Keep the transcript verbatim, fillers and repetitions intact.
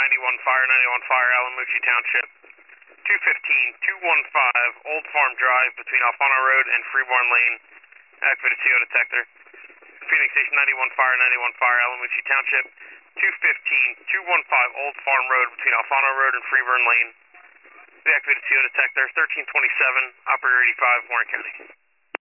ninety-one Fire, ninety-one Fire, Alamucci Township. two fifteen, two fifteen, Old Farm Drive between Alfano Road and Freeborn Lane. Activated C O detector. Phoenix Station ninety-one Fire, ninety-one Fire, Alamucci Township. two fifteen, two fifteen, Old Farm Road between Alfano Road and Freeborn Lane. The activated C O detector. thirteen twenty-seven, Operator eighty-five, Warren County.